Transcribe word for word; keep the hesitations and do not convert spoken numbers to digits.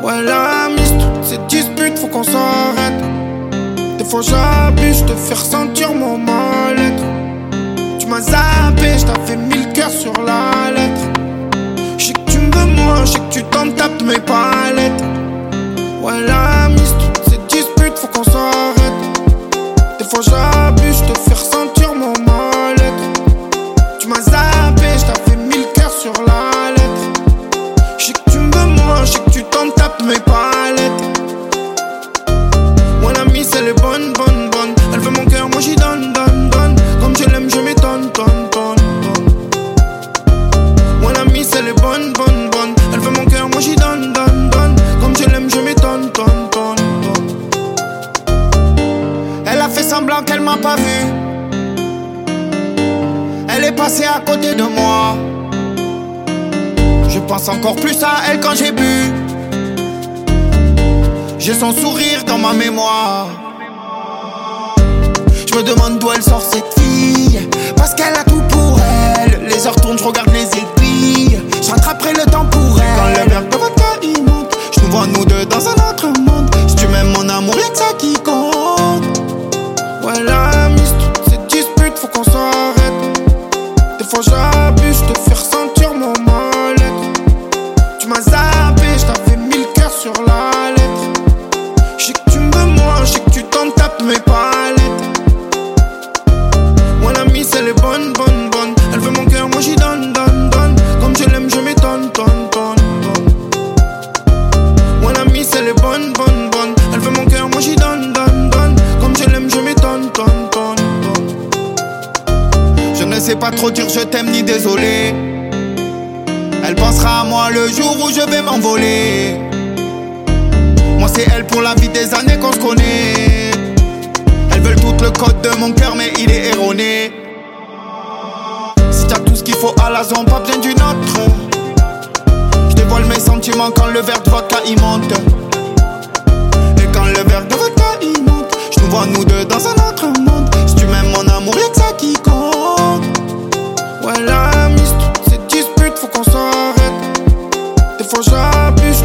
Ouais, la mise, toutes ces disputes, faut qu'on s'arrête. Des fois j'abuse, je te fais ressentir mon mal-être. Tu m'as zappé, je t'avais mis le cœur sur la lettre. Je sais que tu me veux moi, je sais que tu t'en tapes de mes palettes. Ouais, la mise, toutes ces disputes, faut qu'on s'arrête. Des fois j'abuse, je te fais ressentir mon mal-être. Tu m'as zappé, je t'avais mis le cœur sur la lettre. Je sais que tu me veux moi, je sais que tu t'en tapes de mes palettes. Ouais, la mise, elle est bonne, bonne, bonne. Elle veut mon cœur, moi j'y donne, donne, donne. Comme je l'aime, je m'étonne, tonne, tonne, tonne. Ouais, la mise, elle est bonne, bonne, bonne. Elle veut mon cœur, moi j'y donne, donne, donne. Comme je l'aime, je m'étonne, tonne, tonne, tonne. Elle a fait semblant qu'elle m'a pas vu. Elle est passée à côté de moi. Je pense encore plus à elle quand j'ai bu. J'ai son sourire dans ma mémoire. Je me demande d'où elle sort cette fille. Parce qu'elle a tout pour elle. Les heures tournent, je regarde les aiguilles. Je rattraperai le temps pour elle. Quand le verre de vodka il monte, je nous vois nous deux dans un autre monde. Si tu m'aimes mon amour, y'a que ça qui compte. Ouais, la mise, toutes ces disputes, faut qu'on s'arrête. Des fois j'abuse, je te fais ressentir mon mal-être. Tu m'as zappé, je t'avais mis le cœur sur la lettre. Je sais que tu me veux moi, je sais que tu t'en tapes de mes palettes. Ouais, la mise, elle est bonne, bonne, bonne. Elle veut mon cœur, moi j'y donne, donne, donne. Comme je l'aime, je m'étonne, tonne, tonne, tonne. Ouais, la mise, elle est bonne, bonne, bonne. Elle veut mon cœur, moi j'y donne, donne, donne. Comme je l'aime, je m'étonne, tonne, tonne, tonne. Je ne sais pas trop dire je t'aime ni désolé. Elle pensera à moi le jour où je vais m'envoler. Moi c'est elle pour la vie des années qu'on se connaît. Elles veulent tout le code de mon cœur mais il est erroné. Si t'as tout ce qu'il faut à la zone, pas besoin d'une autre. Je dévoile mes sentiments quand le verre de vodka il monte. Et quand le verre de vodka il monte, je nous vois nous deux dans un autre monde. Si tu m'aimes mon amour, y'a que ça qui compte. Ouais, la mise, toutes ces disputes, faut qu'on s'arrête. Des fois j'abuse,